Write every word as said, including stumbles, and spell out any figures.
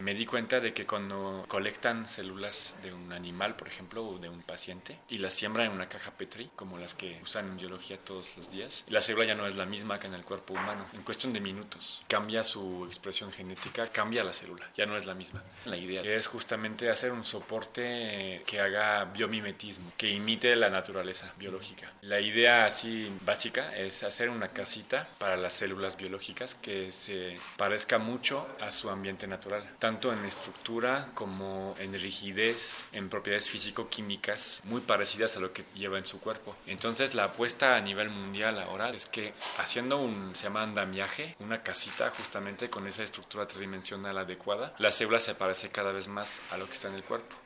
me di cuenta de que cuando colectan células de un animal, por ejemplo, o de un paciente, y las siembran en una caja Petri, como las que usan en biología todos los días, la célula ya no es la misma que en el cuerpo humano. En cuestión de minutos, cambia su expresión genética, cambia la célula, ya no es la misma. La idea es justamente hacer un soporte que haga biomimetismo, que imite la naturaleza biológica. La idea así básica es hacer una casita para las células biológicas que se parezca mucho a su ambiente natural, tanto en estructura como en rigidez, en propiedades físico-químicas muy parecidas a lo que lleva en su cuerpo. Entonces la apuesta a nivel mundial ahora es que haciendo un, se llama andamiaje, una casita justamente con esa estructura tridimensional adecuada, la célula se parece cada vez más a lo que está en el cuerpo.